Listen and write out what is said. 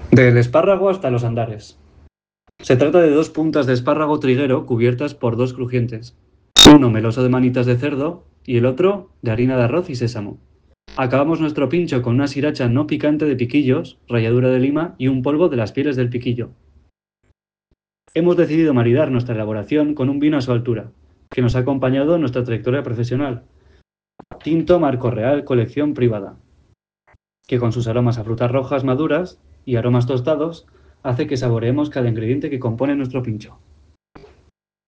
Del espárrago hasta los andares. Se trata de 2 puntas de espárrago triguero cubiertas por 2 crujientes. Uno meloso de manitas de cerdo y el otro de harina de arroz y sésamo. Acabamos nuestro pincho con una sriracha no picante de piquillos, ralladura de lima y un polvo de las pieles del piquillo. Hemos decidido maridar nuestra elaboración con un vino a su altura, que nos ha acompañado en nuestra trayectoria profesional. Tinto Marco Real Colección Privada, que con sus aromas a frutas rojas maduras y aromas tostados, hace que saboreemos cada ingrediente que compone nuestro pincho.